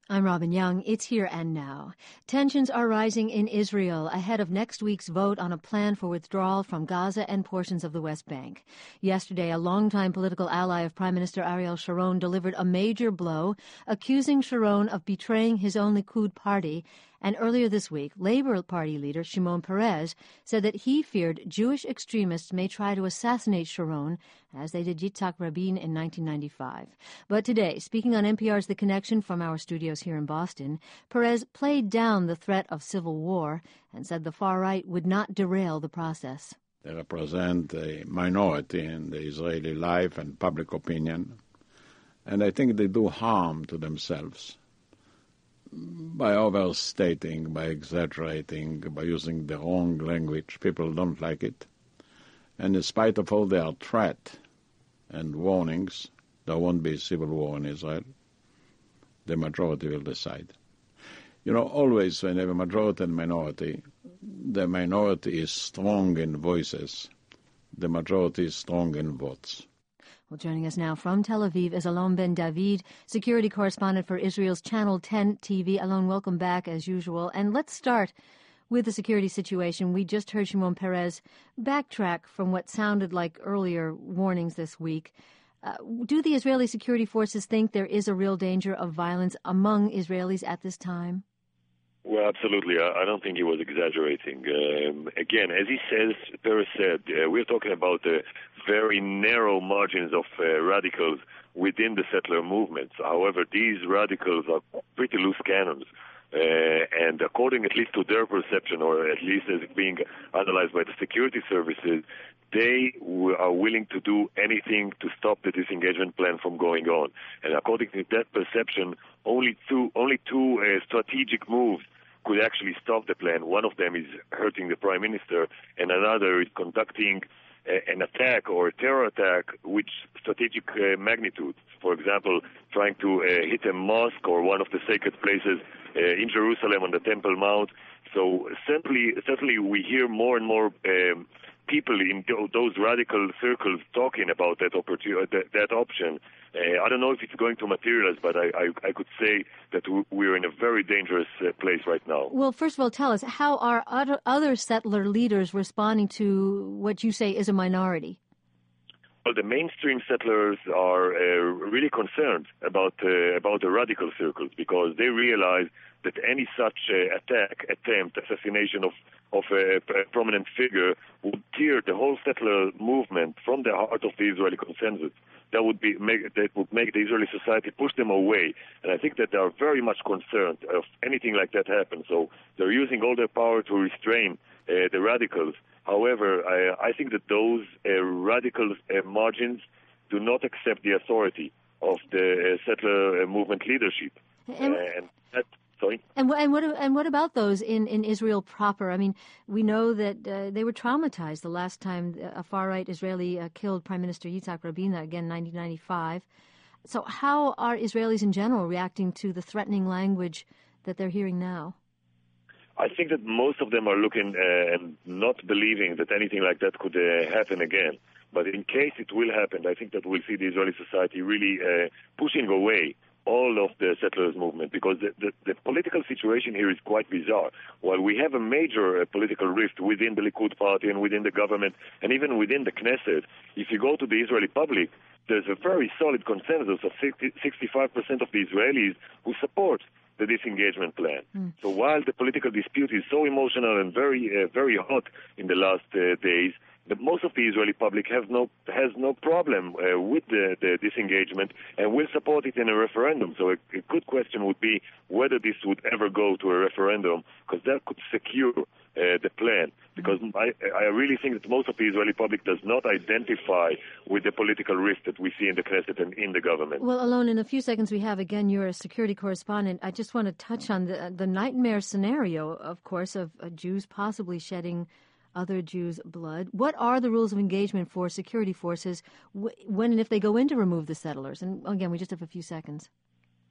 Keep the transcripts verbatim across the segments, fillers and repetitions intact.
I'm Robin Young. It's Here and Now. Tensions are rising in Israel ahead of next week's vote on a plan for withdrawal from Gaza and portions of the West Bank. Yesterday, a longtime political ally of Prime Minister Ariel Sharon delivered a major blow, accusing Sharon of betraying his own Likud party. And earlier this week, Labour Party leader Shimon Peres said that he feared Jewish extremists may try to assassinate Sharon, as they did Yitzhak Rabin in nineteen ninety-five. But today, speaking on N P R's The Connection from our studios here in Boston, Peres played down the threat of civil war and said the far right would not derail the process. They represent a minority in the Israeli life and public opinion, and I think they do harm to themselves by overstating, by exaggerating, by using the wrong language. People don't like it. And in spite of all their threat and warnings, there won't be civil war in Israel. The majority will decide. You know, always when you have a majority and minority, the minority is strong in voices. The majority is strong in votes. Well, joining us now from Tel Aviv is Alon Ben David, security correspondent for Israel's Channel ten T V. Alon, welcome back as usual. And let's start with the security situation. We just heard Shimon Peres backtrack from what sounded like earlier warnings this week. Uh, do the Israeli security forces think there is a real danger of violence among Israelis at this time? Well, absolutely. I don't think he was exaggerating. Um, again, as he says, Peres said, uh, we're talking about uh, very narrow margins of uh, radicals within the settler movements. However, these radicals are pretty loose cannons. Uh, and according at least to their perception, or at least as being analyzed by the security services, they w- are willing to do anything to stop the disengagement plan from going on. And according to that perception, only two, only two uh, strategic moves could actually stop the plan. One of them is hurting the prime minister, and another is conducting uh, an attack or a terror attack with strategic uh, magnitude. For example, trying to uh, hit a mosque or one of the sacred places uh, in Jerusalem on the Temple Mount. So certainly, certainly we hear more and more um, people in those radical circles talking about that opportunity, that, that option. Uh, I don't know if it's going to materialize, but I, I, I could say that we're in a very dangerous uh, place right now. Well, first of all, tell us, how are other, other settler leaders responding to what you say is a minority? Well, the mainstream settlers are uh, really concerned about uh, about the radical circles because they realize that any such uh, attack, attempt, assassination of of a, a prominent figure would tear the whole settler movement from the heart of the Israeli consensus. That would be make, that would make the Israeli society push them away. And I think that they are very much concerned of anything like that happen. So they're using all their power to restrain uh, the radicals. However, I, I think that those uh, radical uh, margins do not accept the authority of the uh, settler uh, movement leadership. And, uh, and that, sorry? And, and, what, and what about those in, in Israel proper? I mean, we know that uh, they were traumatized the last time a far-right Israeli uh, killed Prime Minister Yitzhak Rabin, again, nineteen ninety-five. So how are Israelis in general reacting to the threatening language that they're hearing now? I think that most of them are looking uh, and not believing that anything like that could uh, happen again. But in case it will happen, I think that we'll see the Israeli society really uh, pushing away all of the settlers movement, because the, the, the political situation here is quite bizarre. While we have a major uh, political rift within the Likud party and within the government and even within the Knesset, if you go to the Israeli public, there's a very solid consensus of sixty, sixty-five percent of the Israelis who support the disengagement plan. Mm. So while the political dispute is so emotional and very, uh, very hot in the last uh, days, the, most of the Israeli public have no has no problem uh, with the, the disengagement and will support it in a referendum. So a, a good question would be whether this would ever go to a referendum, because that could secure uh, the plan. Because I, I really think that most of the Israeli public does not identify with the political rift that we see in the Knesset and in the government. Well, Alon, in a few seconds we have, again, you're a security correspondent. I just want to touch on the, the nightmare scenario, of course, of uh, Jews possibly shedding other Jews' blood. What are the rules of engagement for security forces when and if they go in to remove the settlers? And again, we just have a few seconds.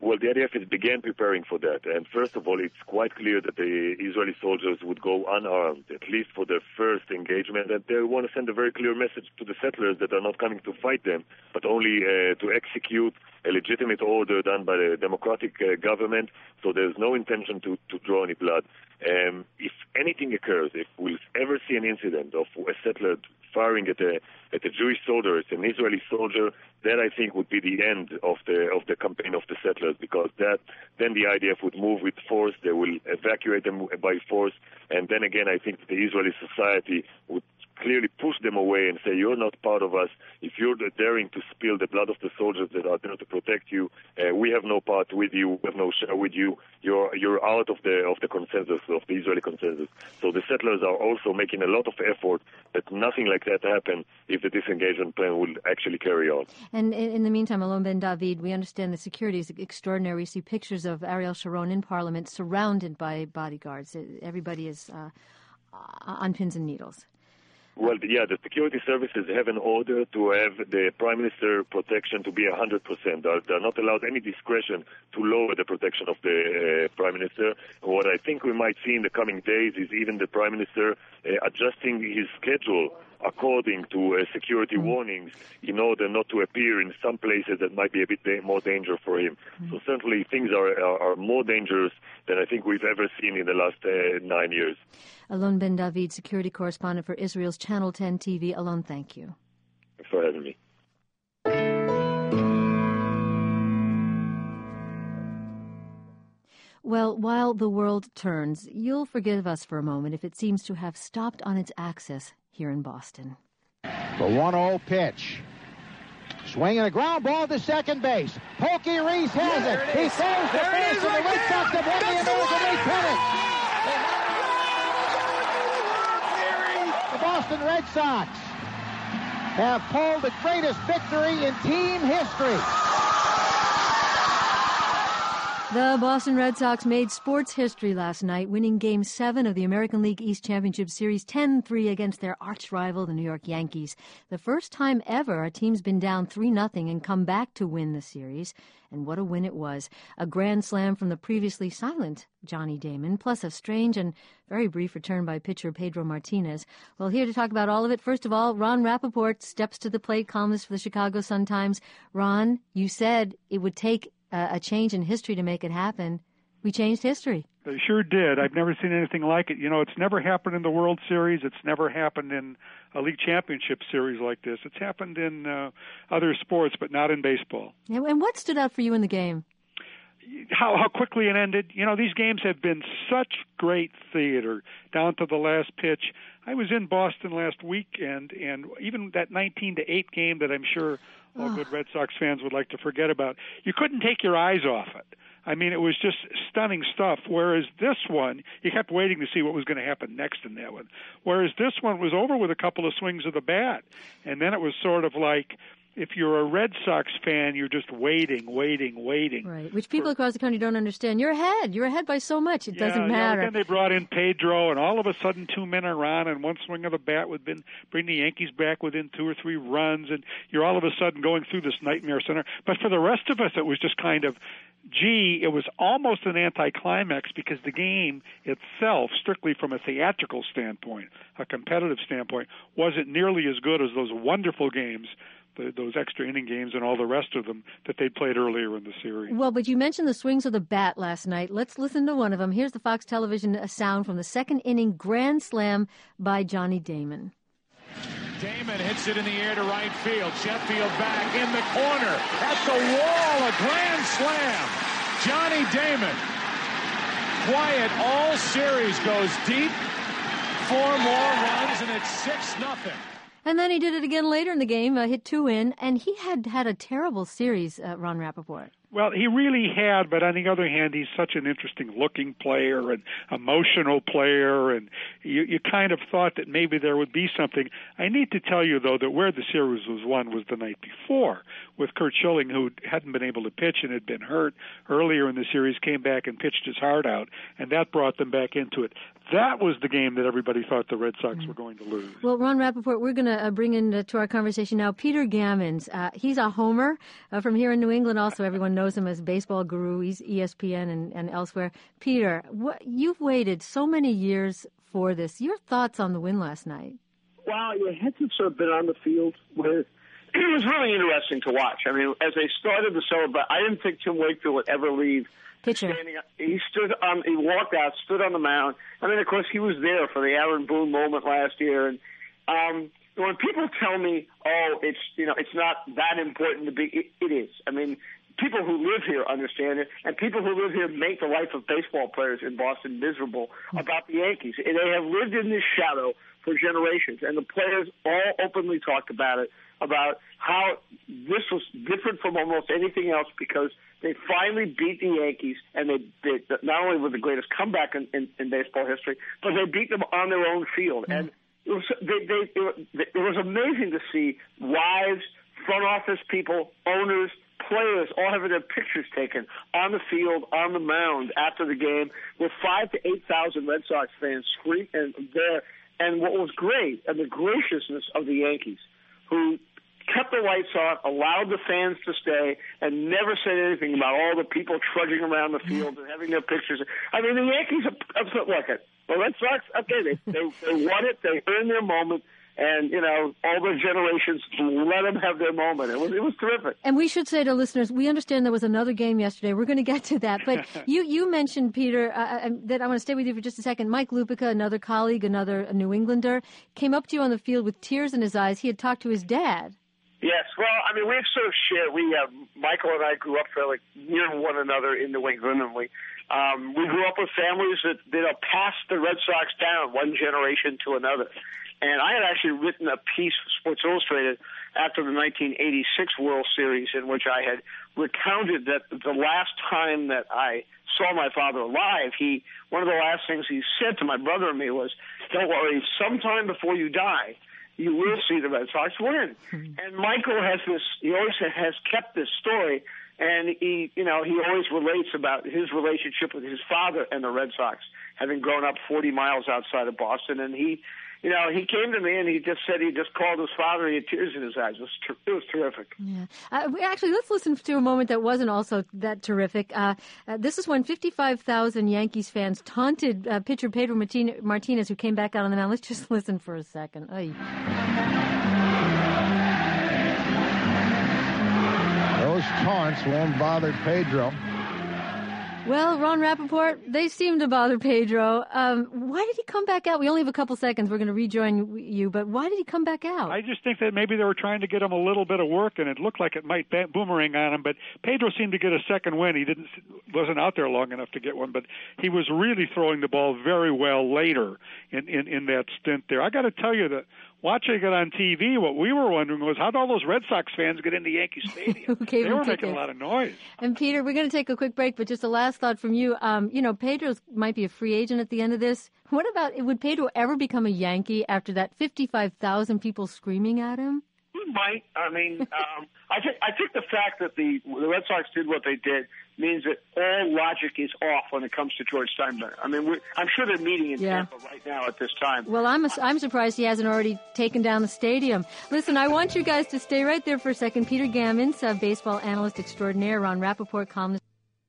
Well, the I D F has began preparing for that. And first of all, it's quite clear that the Israeli soldiers would go unarmed, at least for their first engagement. And they want to send a very clear message to the settlers that are not coming to fight them, but only uh, to execute a legitimate order done by the democratic uh, government. So there's no intention to, to draw any blood. Um, if anything occurs, if we'll ever see an incident of a settler firing at a at a Jewish soldier, it's an Israeli soldier, that I think would be the end of the of the campaign of the settlers, because that then the I D F would move with force, they will evacuate them by force, and then again I think the Israeli society would clearly push them away and say, you're not part of us. If you're daring to spill the blood of the soldiers that are there to protect you, uh, we have no part with you, we have no share with you. You're you're out of the of the consensus, of the Israeli consensus. So the settlers are also making a lot of effort that nothing like that happen if the disengagement plan will actually carry on. And in the meantime, Alon Ben David, we understand the security is extraordinary. We see pictures of Ariel Sharon in Parliament surrounded by bodyguards. Everybody is uh, on pins and needles. Well, yeah, the security services have an order to have the Prime Minister protection to be one hundred percent. They're not allowed any discretion to lower the protection of the uh, Prime Minister. What I think we might see in the coming days is even the Prime Minister uh, adjusting his schedule according to uh, security mm-hmm. warnings in order not to appear in some places that might be a bit da- more dangerous for him. Mm-hmm. So certainly things are, are, are more dangerous than I think we've ever seen in the last uh, nine years. Alon Ben David, security correspondent for Israel's Channel ten T V. Alon, thank you. Thanks for having me. Well, while the world turns, you'll forgive us for a moment if it seems to have stopped on its axis here in Boston. The one oh pitch. Swinging a ground ball to second base. Pokey Reese has yeah, it. it He throws the there base, and the Red Sox have won the American League pennant. The Boston Red Sox have pulled the greatest victory in team history. The Boston Red Sox made sports history last night, winning Game seven of the American League East Championship Series ten three against their arch-rival, the New York Yankees. The first time ever a team's been down three nothing and come back to win the series. And what a win it was. A grand slam from the previously silent Johnny Damon, plus a strange and very brief return by pitcher Pedro Martinez. Well, here to talk about all of it, first of all, Ron Rappaport steps to the plate, columnist for the Chicago Sun-Times. Ron, you said it would take uh, a change in history to make it happen. We changed history. They sure did. I've never seen anything like it. You know, it's never happened in the World Series. It's never happened in a league championship series like this. It's happened in uh, other sports, but not in baseball. And what stood out for you in the game? How, how quickly it ended. You know, these games have been such great theater down to the last pitch. I was in Boston last week, and, and even that nineteen to eight game that I'm sure all oh. good Red Sox fans would like to forget about, you couldn't take your eyes off it. I mean, it was just stunning stuff, whereas this one, you kept waiting to see what was going to happen next in that one. Whereas this one was over with a couple of swings of the bat, and then it was sort of like, if you're a Red Sox fan, you're just waiting, waiting, waiting. Right, which people for, across the country don't understand. You're ahead. You're ahead by so much. It yeah, doesn't yeah, matter. And then they brought in Pedro, and all of a sudden two men are on, and one swing of the bat would been, bring the Yankees back within two or three runs, and you're all of a sudden going through this nightmare center. But for the rest of us, it was just kind of, gee, it was almost an anticlimax because the game itself, strictly from a theatrical standpoint, a competitive standpoint, wasn't nearly as good as those wonderful games, the, those extra inning games and all the rest of them that they played earlier in the series. Well, but you mentioned the swings of the bat last night. Let's listen to one of them. Here's the Fox Television sound from the second inning grand slam by Johnny Damon. Damon hits it in the air to right field. Sheffield back in the corner. At the wall, a grand slam. Johnny Damon. Quiet all series, goes deep. Four more runs, and it's six nothing. And then he did it again later in the game, uh, hit two in, and he had had a terrible series, uh, Ron Rappaport. Well, he really had, but on the other hand, he's such an interesting-looking player and emotional player, and you, you kind of thought that maybe there would be something. I need to tell you, though, that where the series was won was the night before, with Curt Schilling, who hadn't been able to pitch and had been hurt earlier in the series, came back and pitched his heart out, and that brought them back into it. That was the game that everybody thought the Red Sox mm. were going to lose. Well, Ron Rappaport, we're going to uh, bring into uh, our conversation now Peter Gammons. Uh, he's a homer uh, from here in New England. Also, everyone knows him as baseball guru, he's E S P N and, and elsewhere. Peter, what, you've waited so many years for this. Your thoughts on the win last night? Well, your heads have sort of been on the field with. It was really interesting to watch. I mean, as they started to celebrate, I didn't think Tim Wakefield would ever leave. Pitcher. Standing, he stood on. He walked out, stood on the mound. I mean, of course, he was there for the Aaron Boone moment last year. And um, when people tell me, "Oh, it's you know, it's not that important to be," it, it is. I mean, people who live here understand it, and people who live here make the life of baseball players in Boston miserable about the Yankees. They have lived in this shadow for generations, and the players all openly talked about it, about how this was different from almost anything else because they finally beat the Yankees, and they, they not only were the greatest comeback in, in, in baseball history, but they beat them on their own field. Mm. And it was, they, they, it, it was amazing to see wives, front office people, owners, players all having their pictures taken on the field, on the mound after the game, with five to eight thousand Red Sox fans screaming and there. And what was great, and the graciousness of the Yankees, who kept the lights on, allowed the fans to stay, and never said anything about all the people trudging around the field and having their pictures. I mean, the Yankees are upset. Look, it. The Red Sox, okay, they, they, they won it, they earned their moment. And, you know, all the generations let them have their moment. It was it was terrific. And we should say to listeners, we understand there was another game yesterday. We're going to get to that. But you, you mentioned, Peter, uh, that I want to stay with you for just a second. Mike Lupica, another colleague, another New Englander, came up to you on the field with tears in his eyes. He had talked to his dad. Yes, well, I mean, we've sort of shared. We, uh, Michael and I grew up fairly near one another in New England, and we um, we grew up with families that, you know, passed the Red Sox down one generation to another. And I had actually written a piece for Sports Illustrated after the nineteen eighty-six World Series in which I had recounted that the last time that I saw my father alive, he one of the last things he said to my brother and me was, "Don't worry, sometime before you die, you will see the Red Sox win." Mm-hmm. And Michael has this, he always has kept this story, and he, you know, he always relates about his relationship with his father and the Red Sox, having grown up forty miles outside of Boston. And he, you know, he came to me and he just said he just called his father. He had tears in his eyes. It was, ter- it was terrific. Yeah. Uh, actually, let's listen to a moment that wasn't also that terrific. Uh, uh, this is when fifty-five thousand Yankees fans taunted uh, pitcher Pedro Martinez, who came back out on the mound. Let's just listen for a second. Oy. Those taunts won't bother Pedro. Well, Ron Rappaport, they seem to bother Pedro. Um, why did he come back out? We only have a couple seconds. We're going to rejoin you, but why did he come back out? I just think that maybe they were trying to get him a little bit of work, and it looked like it might boomerang on him. But Pedro seemed to get a second win. He didn't wasn't out there long enough to get one, but he was really throwing the ball very well later in, in, in that stint there. I got to tell you that watching it on T V, what we were wondering was how did all those Red Sox fans get into Yankee Stadium? They were tickets. making a lot of noise. And Peter, we're going to take a quick break, but just a last thought from you. Um, you know, Pedro might be a free agent at the end of this. What about, would Pedro ever become a Yankee after that fifty-five thousand people screaming at him? He might. I mean, um, I think I think the fact that the the Red Sox did what they did means that all logic is off when it comes to George Steinbrenner. I mean, we're, I'm sure they're meeting in yeah. Tampa right now at this time. Well, I'm a, I'm surprised he hasn't already taken down the stadium. Listen, I want you guys to stay right there for a second. Peter Gammons, uh, baseball analyst extraordinaire, Ron Rappaport, columnist.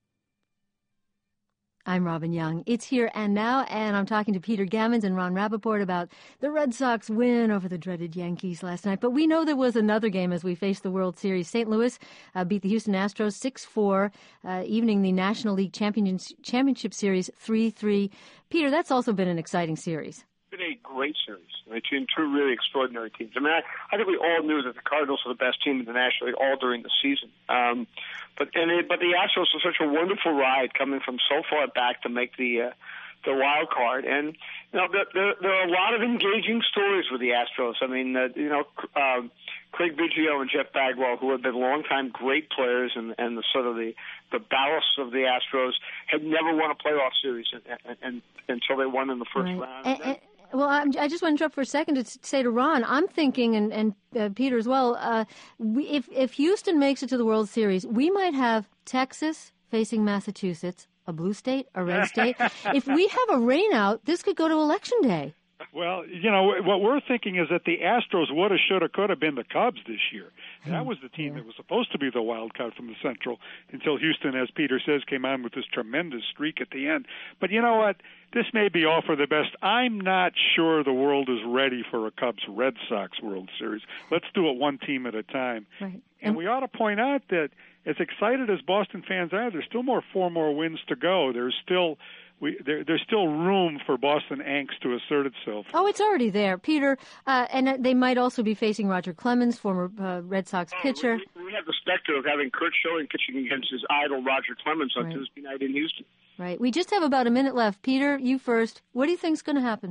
I'm Robin Young. It's Here and Now, and I'm talking to Peter Gammons and Ron Rappaport about the Red Sox win over the dreaded Yankees last night. But we know there was another game as we faced the World Series. Saint Louis uh, beat the Houston Astros six four, uh, evening the National League Champion- Championship Series three three. Peter, that's also been an exciting series. It's been a great series between two really extraordinary teams. I mean, I, I think we all knew that the Cardinals were the best team in the National League all during the season. Um, but and it, but the Astros were such a wonderful ride coming from so far back to make the uh, the wild card. And you know, there, there, there are a lot of engaging stories with the Astros. I mean, uh, you know, uh, Craig Biggio and Jeff Bagwell, who have been longtime great players and, and the sort of the, the ballast of the Astros, had never won a playoff series and, and, and, until they won in the first right. round. And, and, Well, I'm, I just want to interrupt for a second to say to Ron, I'm thinking, and, and uh, Peter as well, uh, we, if, if Houston makes it to the World Series, we might have Texas facing Massachusetts, a blue state, a red state. If we have a rainout, this could go to Election Day. Well, you know, what we're thinking is that the Astros would have, should have, could have been the Cubs this year. That was the team yeah. that was supposed to be the wild card from the Central until Houston, as Peter says, came on with this tremendous streak at the end. But you know what? This may be all for the best. I'm not sure the world is ready for a Cubs-Red Sox World Series. Let's do it one team at a time. Right. And we ought to point out that as excited as Boston fans are, there's still more four more wins to go. There's still... We, there, there's still room for Boston angst to assert itself. Oh, it's already there, Peter. Uh, and they might also be facing Roger Clemens, former uh, Red Sox pitcher. We, we have the specter of having Kurt Schilling pitching against his idol Roger Clemens on right. Tuesday night in Houston. Right. We just have about a minute left. Peter, you first. What do you think's going to happen?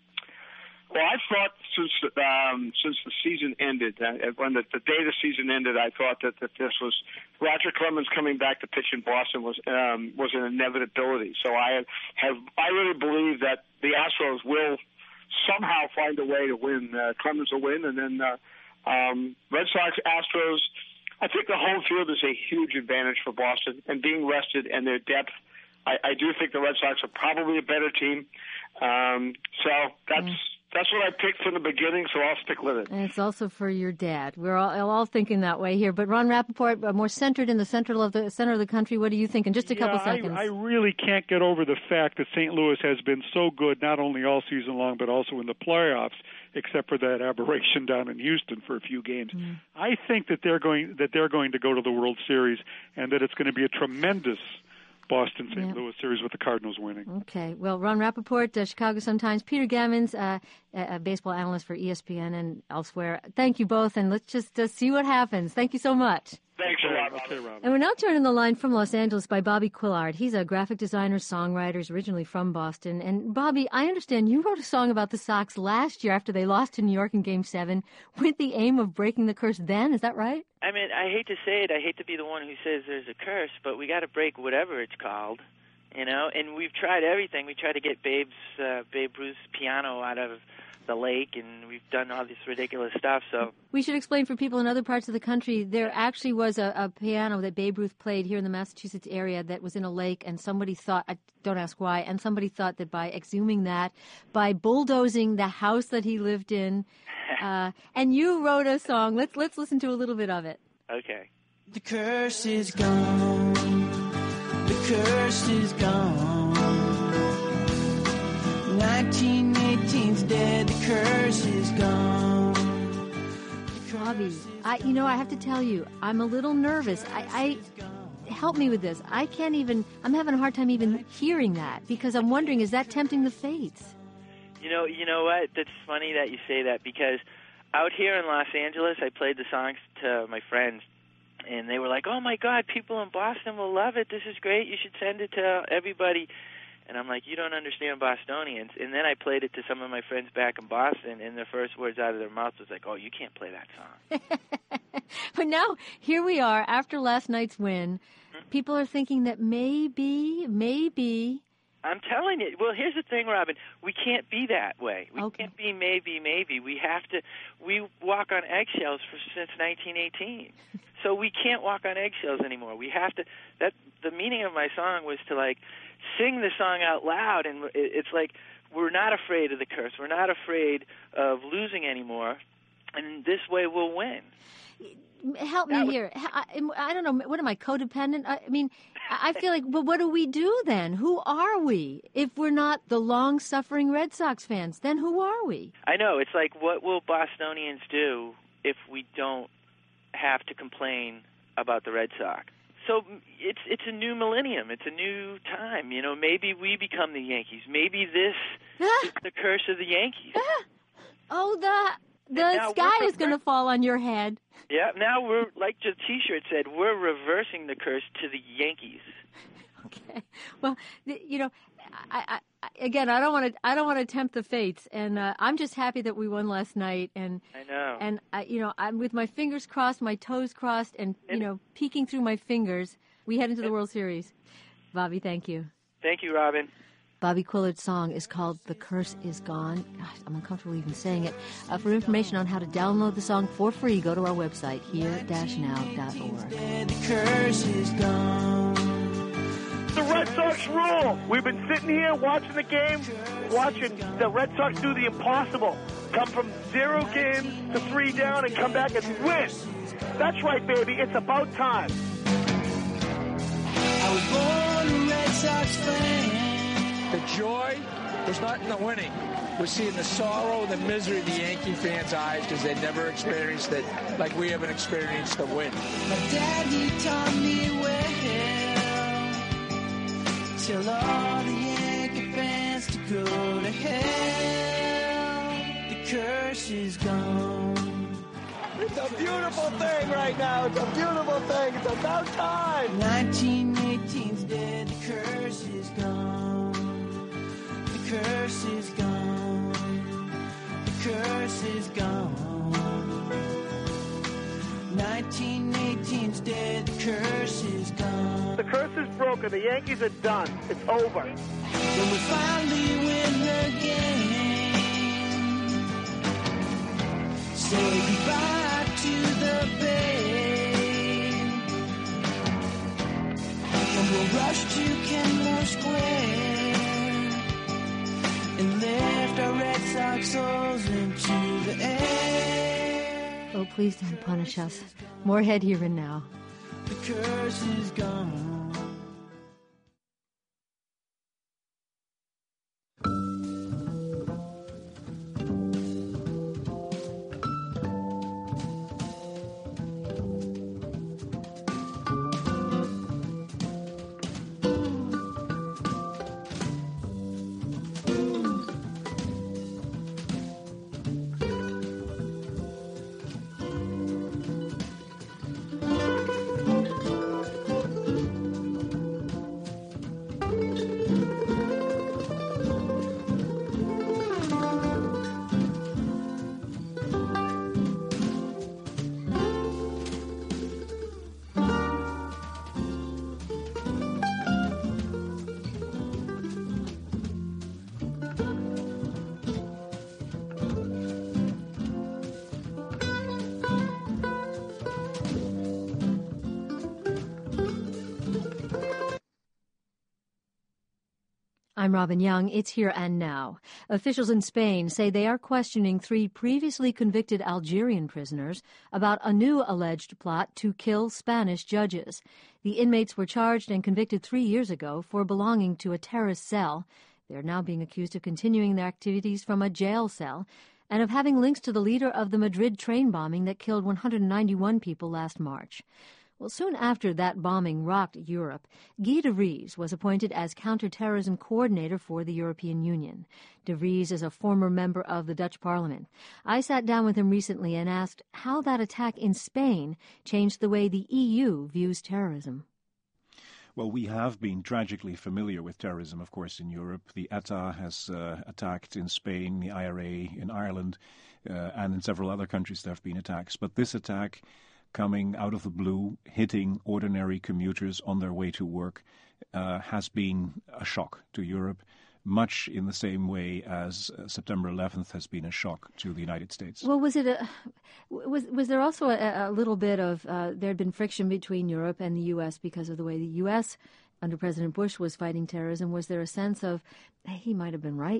Well, I thought since um, since the season ended, uh, when the, the day the season ended, I thought that, that this was Roger Clemens coming back to pitch in Boston was um, was an inevitability. So I have, have I really believe that the Astros will somehow find a way to win. Uh, Clemens will win, and then uh, um, Red Sox, Astros. I think the home field is a huge advantage for Boston, and being rested and their depth. I, I do think the Red Sox are probably a better team. Um, so that's. Mm. That's what I picked from the beginning, so I'll stick with it. And it's also for your dad. We're all, all thinking that way here. But Ron Rappaport, uh, more centered in the center of the center of the country. What do you think? In just a yeah, couple seconds. I, I really can't get over the fact that Saint Louis has been so good, not only all season long, but also in the playoffs, except for that aberration down in Houston for a few games. Mm. I think that they're going that they're going to go to the World Series, and that it's going to be a tremendous Boston Saint Louis series with the Cardinals winning. Okay. Well, Ron Rappaport, uh, Chicago Sun-Times, Peter Gammons, uh, a baseball analyst for E S P N and elsewhere. Thank you both, and let's just uh, see what happens. Thank you so much. Thanks a lot, okay, Robin. And we're now joined on the line from Los Angeles by Bobby Quillard. He's a graphic designer, songwriter, he's originally from Boston. And Bobby, I understand you wrote a song about the Sox last year after they lost to New York in Game seven with the aim of breaking the curse then. Is that right? I mean, I hate to say it. I hate to be the one who says there's a curse, but we got to break whatever it's called, you know. And we've tried everything. We tried to get Babe's uh, Babe Ruth's piano out of the lake, and we've done all this ridiculous stuff. So we should explain for people in other parts of the country. There actually was a, a piano that Babe Ruth played here in the Massachusetts area that was in a lake, and somebody thought, I don't ask why, and somebody thought that by exhuming that, by bulldozing the house that he lived in, uh, and you wrote a song. Let's let's listen to a little bit of it. Okay. The curse is gone. The curse is gone. nineteen eighteen's dead. The curse is gone. Bobby, I, you know, I have to tell you, I'm a little nervous. I, I help me with this. I can't even. I'm having a hard time even hearing that because I'm wondering, is that tempting the fates? You know, you know what? That's funny that you say that because out here in Los Angeles, I played the songs to my friends, and they were like, "Oh my God, people in Boston will love it. This is great. You should send it to everybody." And I'm like, "You don't understand Bostonians." And then I played it to some of my friends back in Boston, and their first words out of their mouths was like, "Oh, you can't play that song." But now, here we are, after last night's win. Mm-hmm. People are thinking that maybe, maybe... I'm telling you. Well, here's the thing, Robin. We can't be that way. We okay. can't be maybe, maybe. We have to... We walk on eggshells for, since nineteen eighteen. So we can't walk on eggshells anymore. We have to... That the meaning of my song was to, like, sing the song out loud, and it's like we're not afraid of the curse. We're not afraid of losing anymore, and this way we'll win. Help me was, here. I, I don't know. What am I, codependent? I mean, I feel like, well, what do we do then? Who are we? If we're not the long-suffering Red Sox fans, then who are we? I know. It's like, what will Bostonians do if we don't have to complain about the Red Sox? So it's it's a new millennium. It's a new time. You know, maybe we become the Yankees. Maybe this is the curse of the Yankees. Oh, the the sky is going to fall on your head. Yeah, now we're, like the T-shirt said, we're reversing the curse to the Yankees. Okay. Well, you know, I, I, again, I don't want to. I don't want to tempt the fates, and uh, I'm just happy that we won last night. And I know. And I, you know, I'm with my fingers crossed, my toes crossed, and you know, peeking through my fingers, we head into the World Series. Bobby, thank you. Thank you, Robin. Bobby Quillard's song is called "The Curse Is Gone." Gosh, I'm uncomfortable even saying it. Uh, for information on how to download the song for free, go to our website, here dash now dot org. The curse is gone. The Red Sox rule. We've been sitting here watching the game, watching the Red Sox do the impossible. Come from zero games to three down and come back and win. That's right, baby. It's about time. I was born a Red Sox fan. The joy was not in the winning. We're seeing the sorrow and the misery in the Yankee fans' eyes because they never experienced it like we haven't experienced the win. My daddy taught me well. Tell all the Yankee fans to go to hell. The curse is gone. It's a beautiful thing right now. It's a beautiful thing. It's about time. nineteen eighteen's dead. The curse is gone. The curse is gone. The curse is gone. nineteen eighteen's dead. The curse is gone. The curse is broken. The Yankees are done. It's over. When we finally win the game, say goodbye to the Bay, and we'll rush to Kenmore Square and lift our Red Sox souls into the air. Oh, please don't punish us. More Head Here and Now. The curse is gone. I'm Robin Young. It's Here and Now. Officials in Spain say they are questioning three previously convicted Algerian prisoners about a new alleged plot to kill Spanish judges. The inmates were charged and convicted three years ago for belonging to a terrorist cell. They're now being accused of continuing their activities from a jail cell and of having links to the leader of the Madrid train bombing that killed one hundred ninety-one people last March. Well, soon after that bombing rocked Europe, Guy de Vries was appointed as counterterrorism coordinator for the European Union. De Vries is a former member of the Dutch Parliament. I sat down with him recently and asked how that attack in Spain changed the way the E U views terrorism. Well, we have been tragically familiar with terrorism, of course, in Europe. The E T A has uh, attacked in Spain, the I R A in Ireland, uh, and in several other countries there have been attacks. But this attack, coming out of the blue, hitting ordinary commuters on their way to work, uh, has been a shock to Europe, much in the same way as uh, September eleventh has been a shock to the United States. Well, was it a was was there also a, a little bit of uh, there had been friction between Europe and the U S because of the way the U S under President Bush was fighting terrorism? Was there a sense of, hey, he might have been right?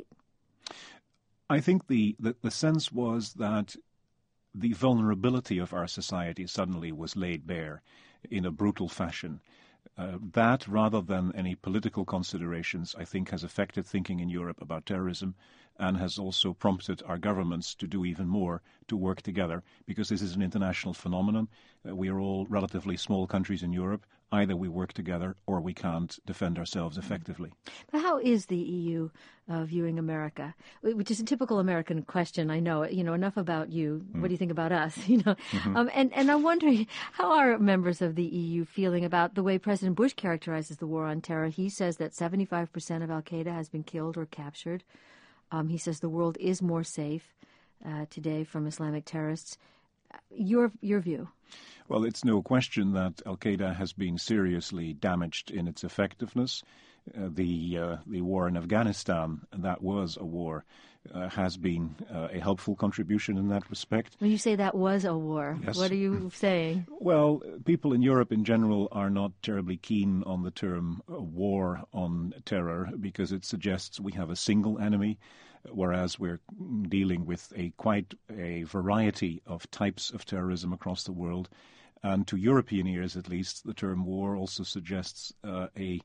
I think the, the, the sense was that the vulnerability of our society suddenly was laid bare in a brutal fashion. Uh, that, rather than any political considerations, I think has affected thinking in Europe about terrorism and has also prompted our governments to do even more to work together, because this is an international phenomenon. Uh, we are all relatively small countries in Europe. Either we work together or we can't defend ourselves effectively. But how is the E U uh, viewing America? Which is a typical American question, I know. You know, enough about you. Mm. What do you think about us? You know, mm-hmm. um, and, and I'm wondering, how are members of the E U feeling about the way President Bush characterizes the war on terror? He says that seventy-five percent of al-Qaeda has been killed or captured. Um, he says the world is more safe uh, today from Islamic terrorists. Your your view? Well, it's no question that Al-Qaeda has been seriously damaged in its effectiveness. Uh, the uh, the war in Afghanistan, that was a war, uh, has been uh, a helpful contribution in that respect. When you say that was a war, yes. What are you saying? Well, people in Europe in general are not terribly keen on the term uh, war on terror because it suggests we have a single enemy, whereas we're dealing with a quite a variety of types of terrorism across the world. And to European ears, at least, the term war also suggests uh, a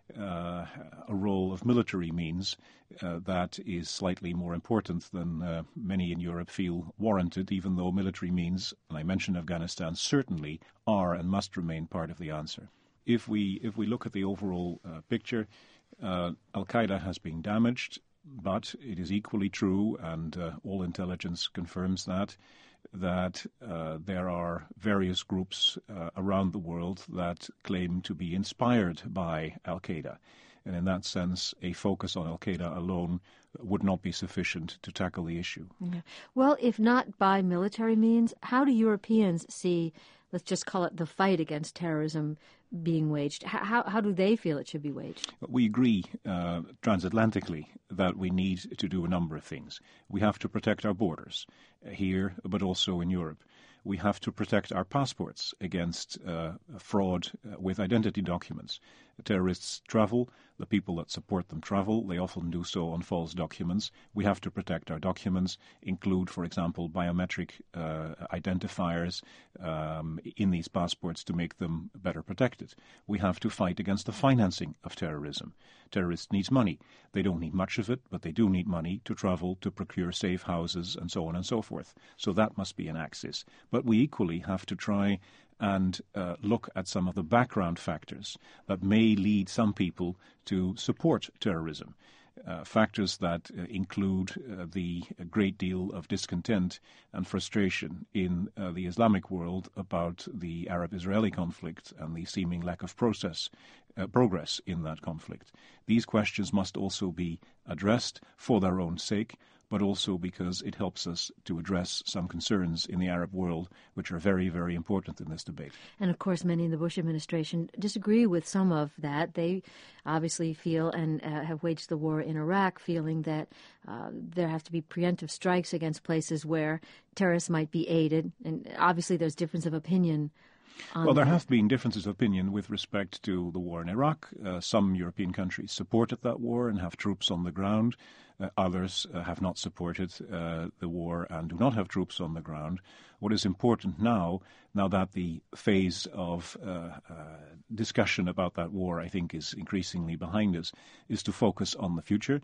Uh, a role of military means uh, that is slightly more important than uh, many in Europe feel warranted, even though military means, and I mentioned Afghanistan, certainly are and must remain part of the answer. If we if we look at the overall uh, picture, uh, Al-Qaeda has been damaged, but it is equally true, and uh, all intelligence confirms that, that uh, there are various groups uh, around the world that claim to be inspired by Al-Qaeda. And in that sense, a focus on Al-Qaeda alone would not be sufficient to tackle the issue. Yeah. Well, if not by military means, how do Europeans see, let's just call it the fight against terrorism, being waged? How, how do they feel it should be waged? We agree uh, transatlantically that we need to do a number of things. We have to protect our borders uh, here, but also in Europe. We have to protect our passports against uh, fraud uh, with identity documents. Terrorists travel, the people that support them travel, they often do so on false documents. We have to protect our documents, include, for example, biometric uh, identifiers um, in these passports to make them better protected. We have to fight against the financing of terrorism. Terrorists need money. They don't need much of it, but they do need money to travel, to procure safe houses, and so on and so forth. So that must be an axis. But we equally have to try and uh, look at some of the background factors that may lead some people to support terrorism. Uh, factors that uh, include uh, the great deal of discontent and frustration in uh, the Islamic world about the Arab-Israeli conflict and the seeming lack of process, uh, progress in that conflict. These questions must also be addressed for their own sake, but also because it helps us to address some concerns in the Arab world, which are very, very important in this debate. And, of course, many in the Bush administration disagree with some of that. They obviously feel and uh, have waged the war in Iraq, feeling that uh, there have to be preemptive strikes against places where terrorists might be aided. And obviously there's difference of opinion. Well, there have been differences of opinion with respect to the war in Iraq. Uh, some European countries supported that war and have troops on the ground. Uh, others uh, have not supported uh, the war and do not have troops on the ground. What is important now, now that the phase of uh, uh, discussion about that war, I think, is increasingly behind us, is to focus on the future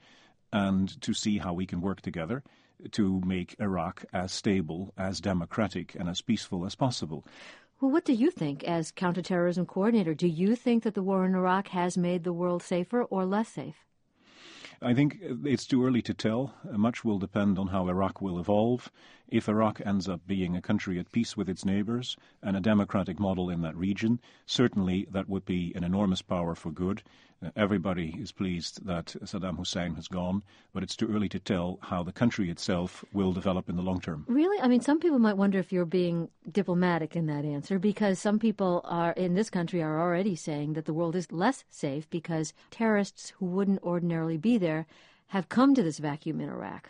and to see how we can work together to make Iraq as stable, as democratic, and as peaceful as possible. Well, what do you think as counterterrorism coordinator? Do you think that the war in Iraq has made the world safer or less safe? I think it's too early to tell. Much will depend on how Iraq will evolve. If Iraq ends up being a country at peace with its neighbors and a democratic model in that region, certainly that would be an enormous power for good. Uh, everybody is pleased that Saddam Hussein has gone, but it's too early to tell how the country itself will develop in the long term. Really? I mean, some people might wonder if you're being diplomatic in that answer, because some people are in this country are already saying that the world is less safe because terrorists who wouldn't ordinarily be there have come to this vacuum in Iraq.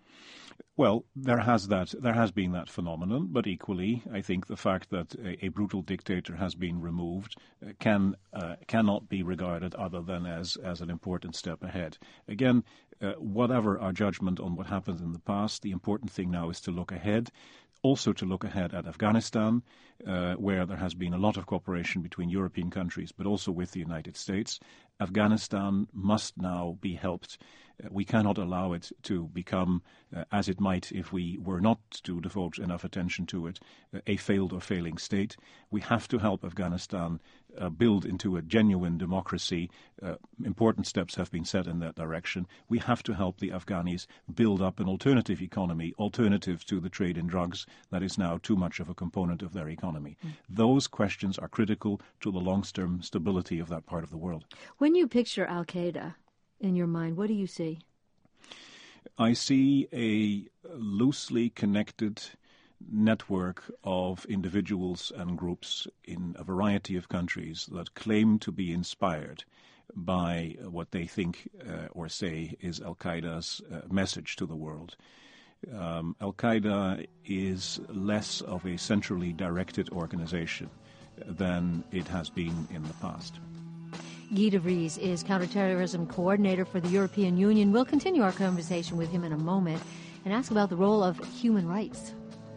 Well, there has that. There has been that phenomenon, but equally, I think the fact that a, a brutal dictator has been removed uh, can uh, cannot be regarded other than as as an important step ahead. Again, uh, whatever our judgment on what happened in the past, the important thing now is to look ahead. Also to look ahead at Afghanistan, uh, where there has been a lot of cooperation between European countries, but also with the United States. Afghanistan must now be helped. Uh, we cannot allow it to become, uh, as it might if we were not to devote enough attention to it, uh, a failed or failing state. We have to help Afghanistan uh, build into a genuine democracy. Uh, important steps have been set in that direction. We have to help the Afghanis build up an alternative economy, alternative to the trade in drugs that is now too much of a component of their economy. Mm. Those questions are critical to the long-term stability of that part of the world. When you picture Al-Qaeda in your mind, what do you see? I see a loosely connected network of individuals and groups in a variety of countries that claim to be inspired by what they think uh, or say is Al-Qaeda's uh, message to the world. Um, Al-Qaeda is less of a centrally directed organization than it has been in the past. Guy de Vries is counterterrorism coordinator for the European Union. We'll continue our conversation with him in a moment and ask about the role of human rights.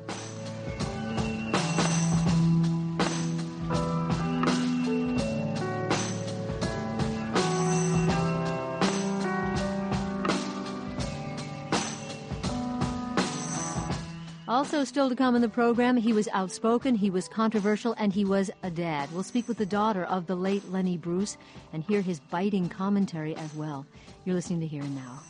Also still to come in the program, he was outspoken, he was controversial, and he was a dad. We'll speak with the daughter of the late Lenny Bruce and hear his biting commentary as well. You're listening to Here and Now.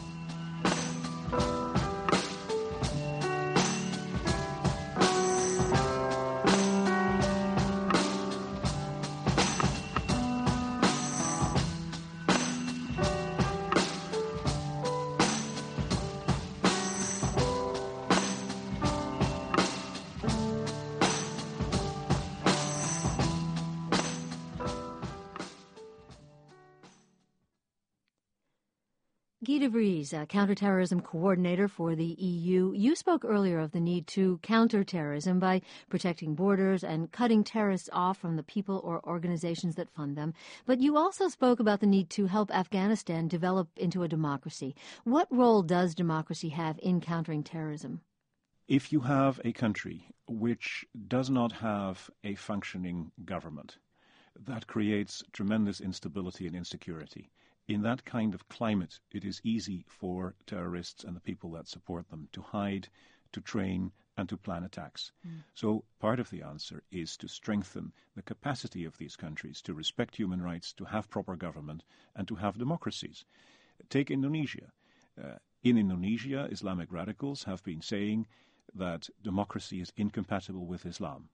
Guy de Vries, uh, counterterrorism coordinator for the E U. You spoke earlier of the need to counter terrorism by protecting borders and cutting terrorists off from the people or organizations that fund them. But you also spoke about the need to help Afghanistan develop into a democracy. What role does democracy have in countering terrorism? If you have a country which does not have a functioning government, that creates tremendous instability and insecurity. In that kind of climate, it is easy for terrorists and the people that support them to hide, to train, and to plan attacks. Mm. So part of the answer is to strengthen the capacity of these countries to respect human rights, to have proper government, and to have democracies. Take Indonesia. Uh, in Indonesia, Islamic radicals have been saying that democracy is incompatible with Islam.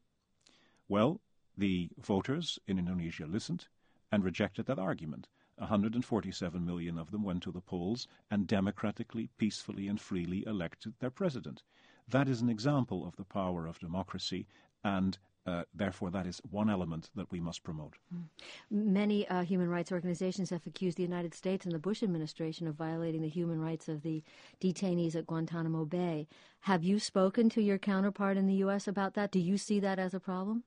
Well, the voters in Indonesia listened and rejected that argument. one hundred forty-seven million of them went to the polls and democratically, peacefully, and freely elected their president. That is an example of the power of democracy, and uh, therefore that is one element that we must promote. Mm. Many uh, human rights organizations have accused the United States and the Bush administration of violating the human rights of the detainees at Guantanamo Bay. Have you spoken to your counterpart in the U S about that? Do you see that as a problem?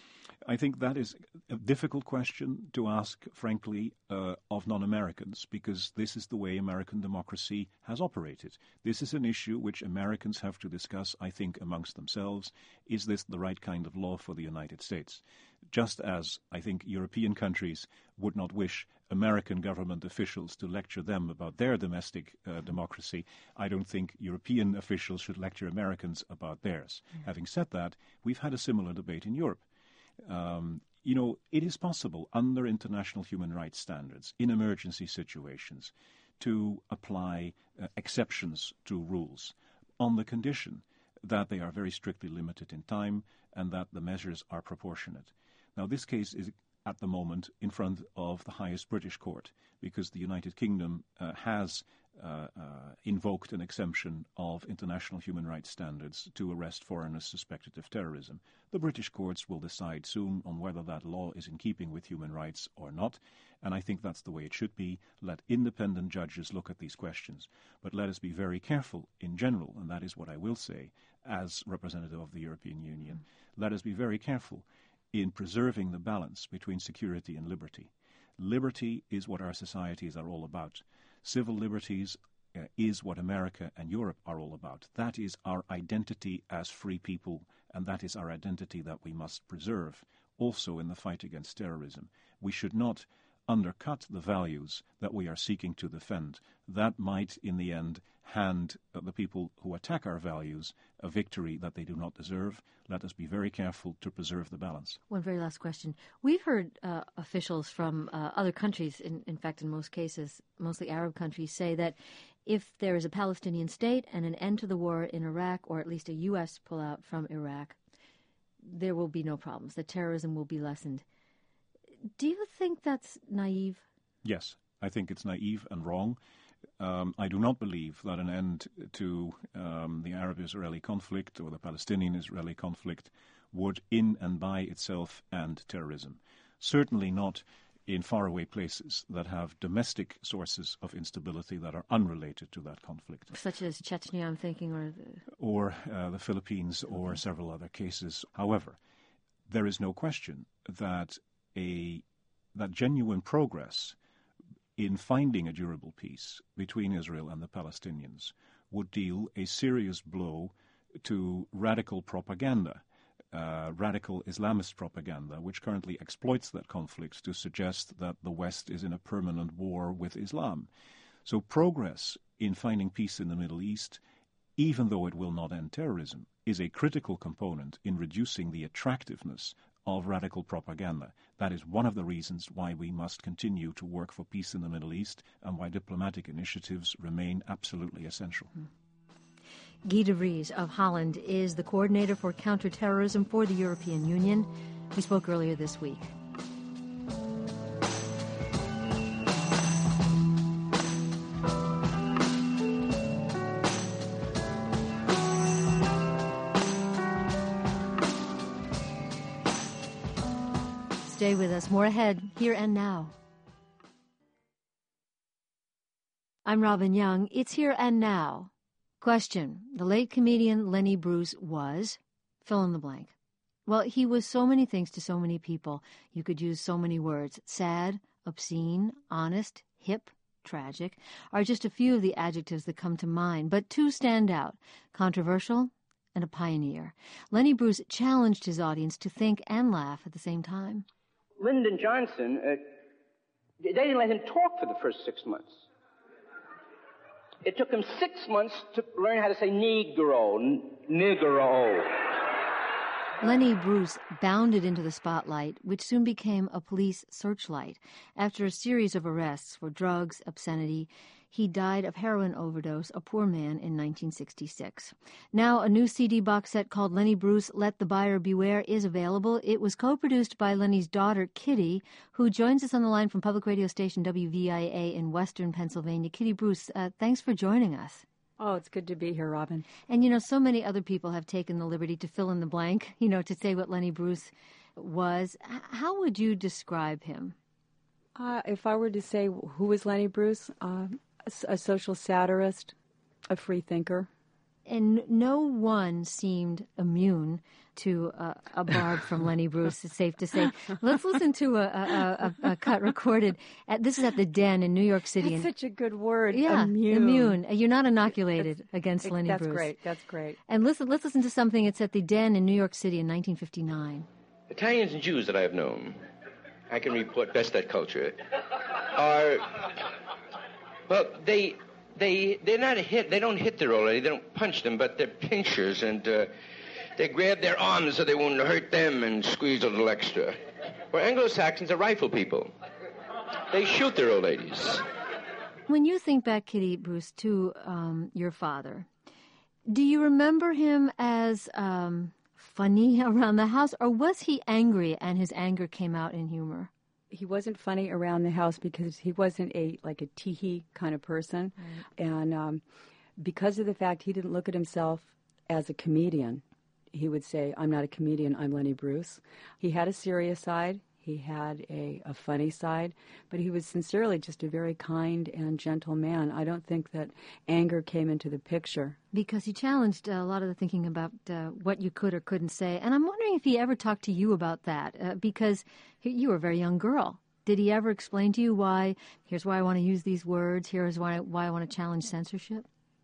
I think that is a difficult question to ask, frankly, uh, of non-Americans, because this is the way American democracy has operated. This is an issue which Americans have to discuss, I think, amongst themselves. Is this the right kind of law for the United States? Just as I think European countries would not wish American government officials to lecture them about their domestic uh, democracy, I don't think European officials should lecture Americans about theirs. Mm. Having said that, we've had a similar debate in Europe. Um, you know, it is possible under international human rights standards in emergency situations to apply uh, exceptions to rules on the condition that they are very strictly limited in time and that the measures are proportionate. Now, this case is at the moment in front of the highest British court because the United Kingdom uh, has uh, uh, invoked an exemption of international human rights standards to arrest foreigners suspected of terrorism. The British courts will decide soon on whether that law is in keeping with human rights or not, and I think that's the way it should be. Let independent judges look at these questions. But let us be very careful in general, and that is what I will say as representative of the European Union. Mm. Let us be very careful in preserving the balance between security and liberty. Liberty is what our societies are all about. Civil liberties uh, is what America and Europe are all about. That is our identity as free people, and that is our identity that we must preserve, also in the fight against terrorism. We should not undercut the values that we are seeking to defend. That might, in the end, hand uh, the people who attack our values a victory that they do not deserve. Let us be very careful to preserve the balance. One very last question. We've heard uh, officials from uh, other countries, in, in fact, in most cases, mostly Arab countries, say that if there is a Palestinian state and an end to the war in Iraq, or at least a U S pullout from Iraq, there will be no problems, that terrorism will be lessened. Do you think that's naive? Yes, I think it's naive and wrong. Um, I do not believe that an end to um, the Arab-Israeli conflict or the Palestinian-Israeli conflict would in and by itself end terrorism. Certainly not in faraway places that have domestic sources of instability that are unrelated to that conflict. Such as Chechnya, I'm thinking, or the... Or uh, the Philippines, or several other cases. However, there is no question that a that genuine progress in finding a durable peace between Israel and the Palestinians would deal a serious blow to radical propaganda, uh, radical Islamist propaganda, which currently exploits that conflict to suggest that the West is in a permanent war with Islam. So progress in finding peace in the Middle East, even though it will not end terrorism, is a critical component in reducing the attractiveness of radical propaganda. That is one of the reasons why we must continue to work for peace in the Middle East and why diplomatic initiatives remain absolutely essential. Guy de Vries of Holland is the coordinator for counterterrorism for the European Union. We spoke earlier this week. Stay with us. More ahead, here and now. I'm Robin Young. It's Here and Now. Question. The late comedian Lenny Bruce was... fill in the blank. Well, he was so many things to so many people. You could use so many words. Sad, obscene, honest, hip, tragic are just a few of the adjectives that come to mind, but two stand out. Controversial and a pioneer. Lenny Bruce challenged his audience to think and laugh at the same time. Lyndon Johnson, uh, they didn't let him talk for the first six months. It took him six months to learn how to say Negro, n- Negro. Lenny Bruce bounded into the spotlight, which soon became a police searchlight. After a series of arrests for drugs, obscenity, he died of heroin overdose, a poor man, in nineteen sixty-six. Now, a new C D box set called Lenny Bruce, Let the Buyer Beware is available. It was co-produced by Lenny's daughter, Kitty, who joins us on the line from public radio station W V I A in western Pennsylvania. Kitty Bruce, uh, thanks for joining us. Oh, it's good to be here, Robin. And, you know, so many other people have taken the liberty to fill in the blank, you know, to say what Lenny Bruce was. H- how would you describe him? Uh, if I were to say who was Lenny Bruce, uh, a, a social satirist, a free thinker. And no one seemed immune to uh, a barb from Lenny Bruce, it's safe to say. Let's listen to a, a, a, a cut recorded. At, this is at the Den in New York City. That's such a good word. Yeah, immune. immune. You're not inoculated that's, against Lenny that's Bruce. That's great. That's great. And listen, let's listen to something. It's at the Den in New York City in nineteen fifty-nine. Italians and Jews that I have known, I can report best that culture, are, well, they... They, they're not a hit. They don't hit their old lady. They don't punch them, but they're pinchers, and uh, they grab their arms so they won't hurt them and squeeze a little extra. Where Anglo-Saxons are rifle people. They shoot their old ladies. When you think back, Kitty Bruce, to um, your father, do you remember him as um, funny around the house, or was he angry and his anger came out in humor? He wasn't funny around the house because he wasn't a like a tee-hee kind of person. Right. And um, because of the fact he didn't look at himself as a comedian, he would say, I'm not a comedian, I'm Lenny Bruce. He had a serious side. He had a, a funny side, but he was sincerely just a very kind and gentle man. I don't think that anger came into the picture. Because he challenged uh, a lot of the thinking about uh, what you could or couldn't say. And I'm wondering if he ever talked to you about that, uh, because he, you were a very young girl. Did he ever explain to you why, here's why I want to use these words, here's why, why I want to challenge censorship?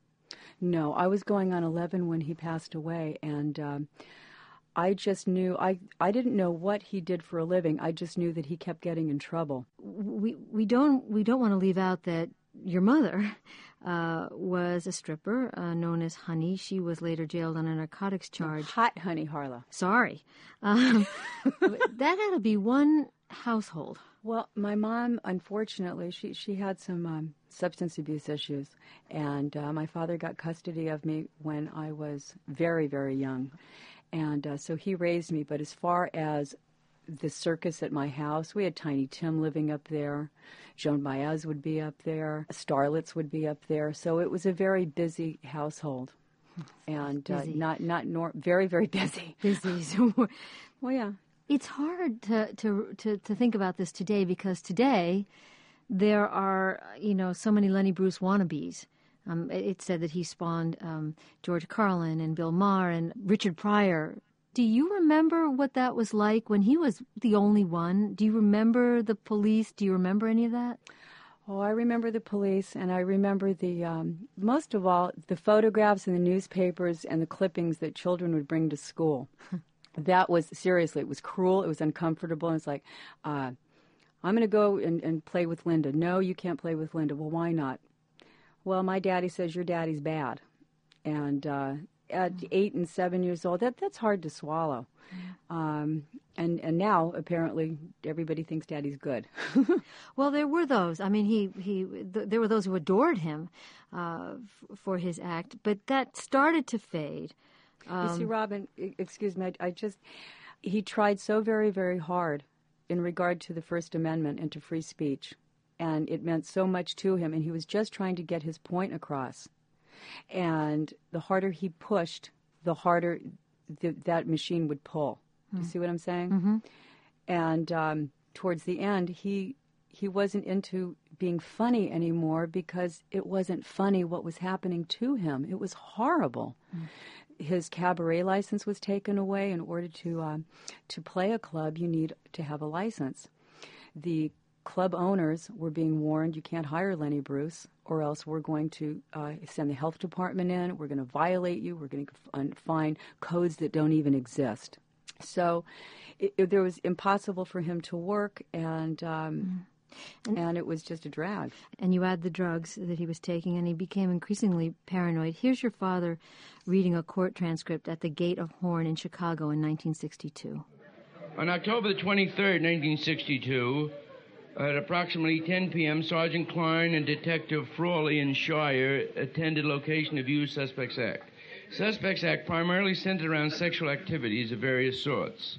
No, I was going on eleven when he passed away, and... Um, I just knew, I, I didn't know what he did for a living. I just knew that he kept getting in trouble. We we don't we don't want to leave out that your mother uh, was a stripper uh, known as Honey. She was later jailed on a narcotics charge. Hot Honey Harlow. Sorry. Um, that had to be one household. Well, my mom, unfortunately, she, she had some um, substance abuse issues. And uh, my father got custody of me when I was very, very young. And uh, so he raised me, but as far as the circus at my house. We had Tiny Tim living up there. Joan Baez would be up there. Starlets would be up there. So it was a very busy household. And uh, not not nor- very, very busy. Busy. So, well, yeah. It's hard to, to, to, to think about this today because today there are, you know, so many Lenny Bruce wannabes. Um, it, it said that he spawned um, George Carlin and Bill Maher and Richard Pryor. Do you remember what that was like when he was the only one? Do you remember the police? Do you remember any of that? Oh, I remember the police, and I remember the, um, most of all, the photographs in the newspapers and the clippings that children would bring to school. That was, seriously, it was cruel, it was uncomfortable, and it's like, uh, I'm going to go and, and play with Linda. No, you can't play with Linda. Well, why not? Well, my daddy says your daddy's bad. And uh, at eight and seven years old, that that's hard to swallow. Um, and, and now, apparently, everybody thinks Daddy's good. Well, there were those. I mean, he, he th- there were those who adored him uh, f- for his act, but that started to fade. Um, you see, Robin, excuse me, I, I just, he tried so very, very hard in regard to the First Amendment and to free speech, and it meant so much to him, and he was just trying to get his point across. And the harder he pushed, the harder th- that machine would pull. Do you see what I'm saying? Mm-hmm. And um, towards the end, he he wasn't into being funny anymore because it wasn't funny what was happening to him. It was horrible. Mm. His cabaret license was taken away. In order to um, to play a club, you need to have a license. The club owners were being warned, you can't hire Lenny Bruce, or else we're going to uh, send the health department in, we're going to violate you, we're going to f- find codes that don't even exist. So it, it, there was impossible for him to work, and, um, mm. and and it was just a drag. And you add the drugs that he was taking, and he became increasingly paranoid. Here's your father reading a court transcript at the Gate of Horn in Chicago in nineteen sixty-two. On October the twenty-third, nineteen sixty-two, at approximately ten p.m., Sergeant Klein and Detective Frawley and Shire attended location of used Suspects Act. Suspects Act primarily centered around sexual activities of various sorts.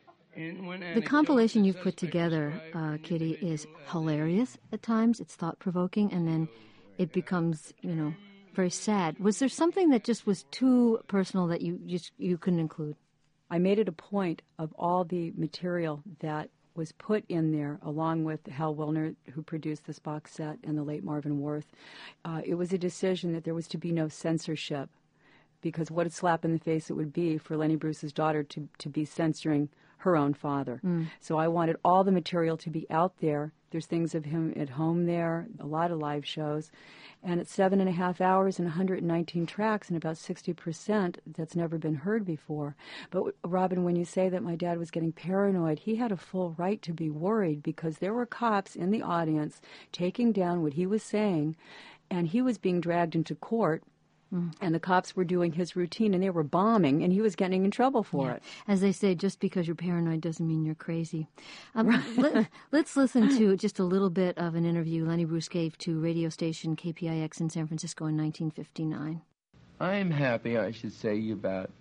The compilation you've put together, uh, Kitty, is hilarious at times. It's thought-provoking, and then it becomes, you know, very sad. Was there something that just was too personal that you just you couldn't include? I made it a point of all the material that was put in there, along with Hal Willner, who produced this box set, and the late Marvin Worth. Uh, it was a decision that there was to be no censorship, because what a slap in the face it would be for Lenny Bruce's daughter to, to be censoring her own father. Mm. So I wanted all the material to be out there. There's things of him at home there, a lot of live shows. And it's seven and a half hours and one hundred nineteen tracks, and about sixty percent that's never been heard before. But, Robin, when you say that my dad was getting paranoid, he had a full right to be worried, because there were cops in the audience taking down what he was saying, and he was being dragged into court. Mm. And the cops were doing his routine, and they were bombing, and he was getting in trouble for yeah. it. As they say, just because you're paranoid doesn't mean you're crazy. Um, let, let's listen to just a little bit of an interview Lenny Bruce gave to radio station K P I X in San Francisco in nineteen fifty-nine. I'm happy, I should say, about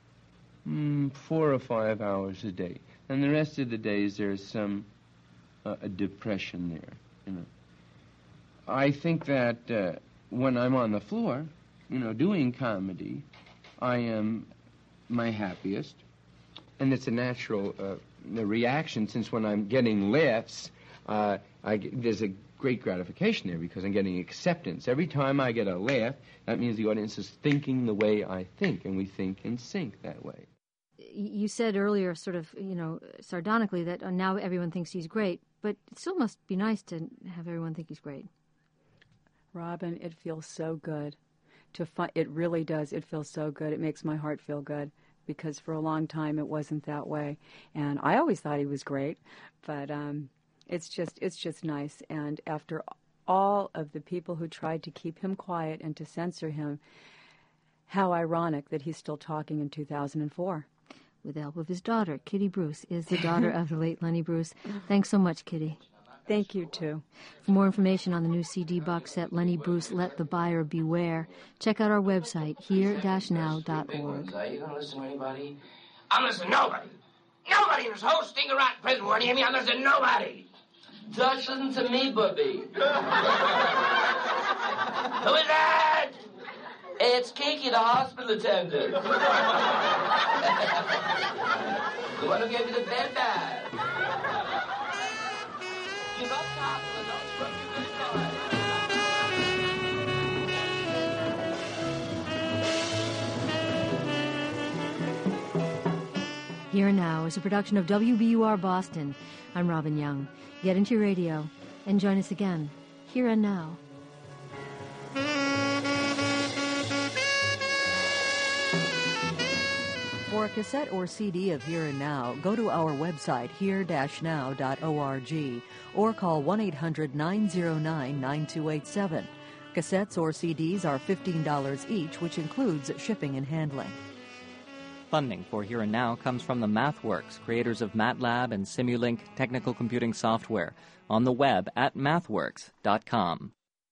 mm, four or five hours a day. And the rest of the days there's some uh, a depression there. You know, I think that uh, when I'm on the floor, you know, doing comedy, I am my happiest. And it's a natural uh, reaction, since when I'm getting laughs, uh, I get, there's a great gratification there, because I'm getting acceptance. Every time I get a laugh, that means the audience is thinking the way I think, and we think in sync that way. You said earlier, sort of, you know, sardonically, that now everyone thinks he's great, but it still must be nice to have everyone think he's great. Robin, it feels so good. To fi- it really does. It feels so good. It makes my heart feel good, because for a long time it wasn't that way. And I always thought he was great, but um, it's just it's just nice. And after all of the people who tried to keep him quiet and to censor him, how ironic that he's still talking in two thousand four. With the help of his daughter, Kitty Bruce is the daughter of the late Lenny Bruce. Thanks so much, Kitty. Thank you, too. For more information on the new C D box set, Lenny Bruce, Let the Buyer Beware, check out our website, here dash now dot org. Are you going to listen to anybody? I'm listening to nobody. Nobody in this whole stinking rotten prison world hear me. I'm listening to nobody. Just listen to me, Bubby. Who is that? It's Kiki, the hospital attendant. The one who gave me the bed bag. Give up, hospital. Don't scrub your good time. Here and Now is a production of W B U R Boston. I'm Robin Young. Get into your radio and join us again, Here and Now. For a cassette or C D of Here and Now, go to our website, here dash now dot org, or call one eight hundred nine oh nine nine two eight seven. Cassettes or C Ds are fifteen dollars each, which includes shipping and handling. Funding for Here and Now comes from the MathWorks, creators of MATLAB and Simulink technical computing software, on the web at mathworks dot com.